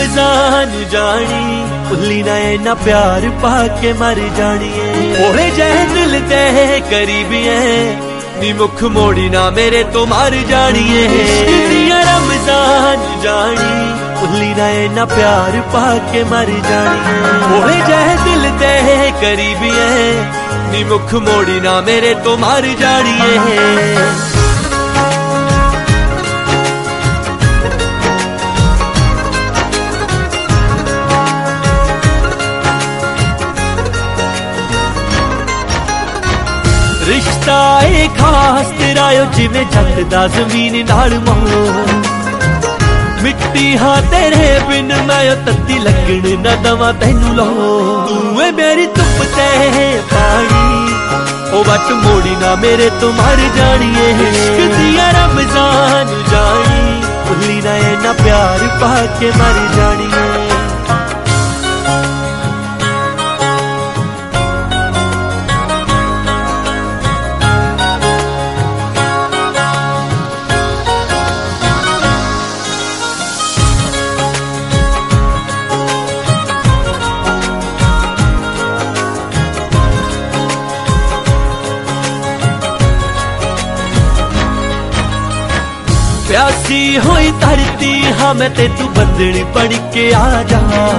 रमजान जानी भुल्ली ना इन्ना प्यार पाके मर जानी ओहे जह दिल तह करीबी है नी मुख मोड़ी ना मेरे तो मर जानी रमजान जानी भुल्ली ना इन्ना प्यार पाके मर जानी ओहे जह दिल तह करीबी है नी मुख मोड़ी ना मेरे तो मर जानी रिश्ता ए खास तेरा जिवें जट दा जमीन नाल मोह मिट्टी हाँ तेरे बिन मैं तत्ती लगन न दवा तैनू लो तू है मेरी धुप ते पानी ओ वट मोड़ी ना मेरे तो मर जानी दिया रमजान जानी भुल्ली ना इन्ना प्यार पाके मर जानी प्यासी होई धरती हाँ मैं ते तू बंदनी बन के आ जा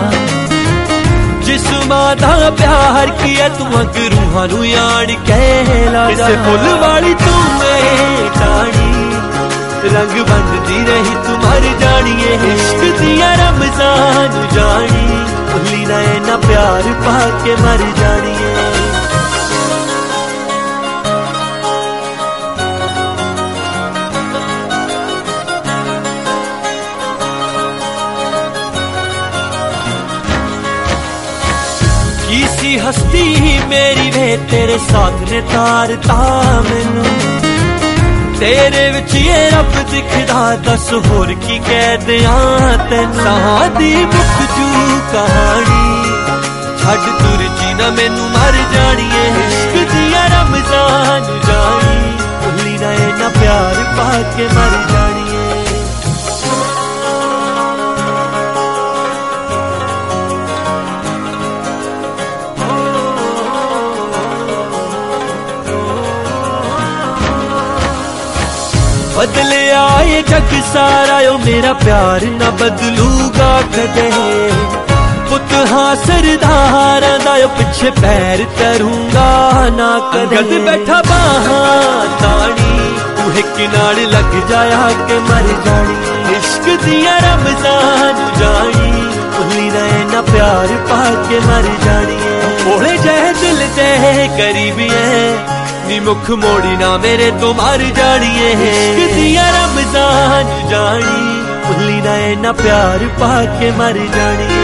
जिस मां दा प्यार किया तू अग रूहां नू यान कहला जा फुल वाली तू टाणी रंग बनदी रही तू मर जानी इश्क दिया रमजान जानी भुल्ली ना इन्ना प्यार पाके मर जानी किसी हस्ती मेरी वे तेरे साथ ने तारता मैनू तेरे विच ये रब दिखदा दस होर की कह दियां तैनू दी मुक जू कहानी छड्ड तुर जी ना मैनू मर जानी इश्क दिया रमजान जानी भुल्ली ना इन्ना प्यार पाके मर जानी बदले आए जग सारा यो मेरा प्यार न बदलूगा कदे पुत हाँ सरदार यो पीछे पैर करूंगा ना कदे गद बैठा बाहा तानी तू हिक नाल लग जाया के मर जानी इश्क दिया रमजान जानी भुल्ली ना इन्ना प्यार पाके मर जानी ओहे जह दिल तह करीबी है नी मुख मोड़ी ना मेरे तो मर जानी दिया रमजान जानी भुल्ली ना इन्ना प्यार पाके मर जानी